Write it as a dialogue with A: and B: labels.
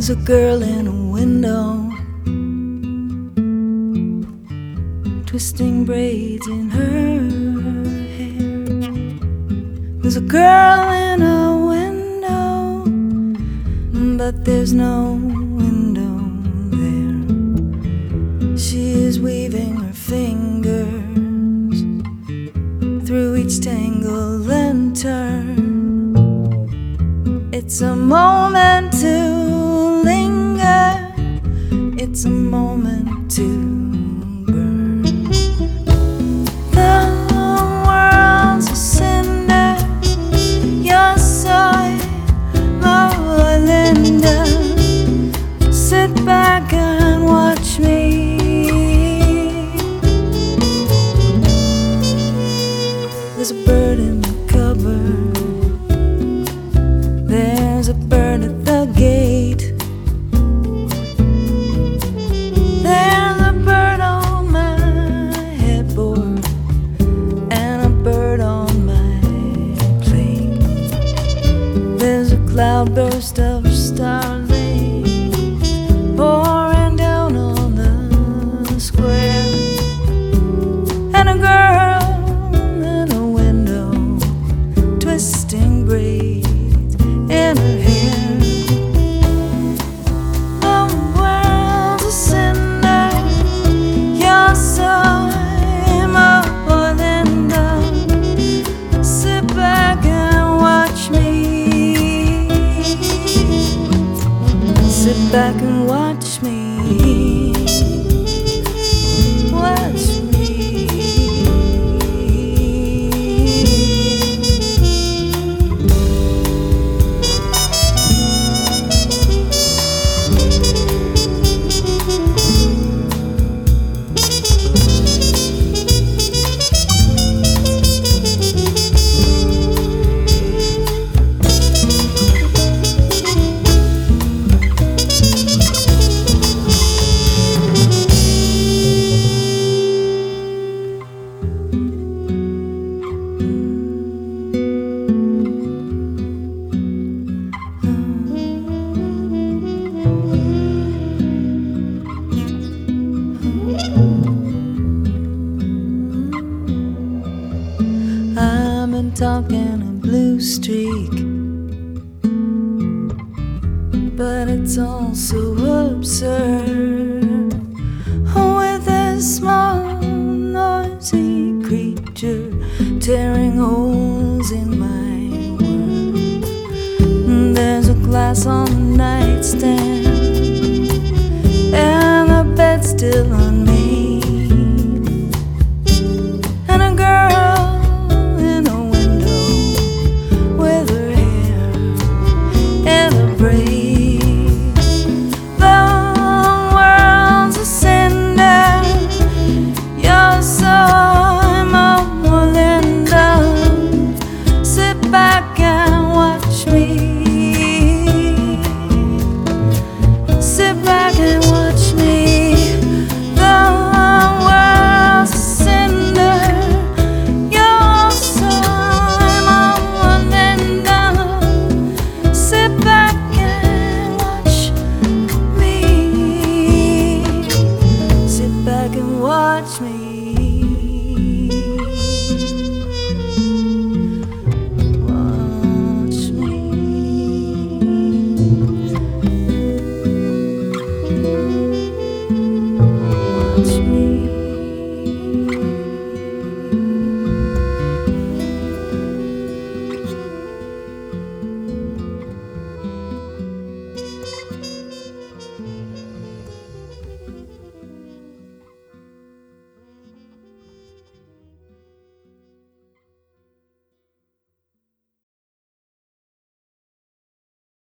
A: There's a girl in a window, twisting braids in her hair. There's a girl in a window, but there's no window there. She is weaving her fingers through each tangle and turn. It's a moment to linger, it's a moment to burn. The world's a cinder, your soy, my Linda. Sit back and watch me. There's a bird in the cupboard, there's a bird at the gate. There's a bird on my headboard and a bird on my plate. There's a cloudburst of starlings pouring down on the square, and a girl in a window twisting braids in her hair. The world's a cinder, you're so more than done. Sit back and watch me. Sit back and watch me. Watch me. I've been talking a blue streak, but it's all so absurd. With this small noisy creature tearing holes in my world. There's a glass on the nightstand and the bed's still unmade, and a girl in a window with her hair in a braid. The world's a cinder, you're so more than done. Sit back and watch me. Sit back and watch me. The world's a cinder, you're so more than done. Sit back and watch me. Sit back and watch me. Watch me. Watch me.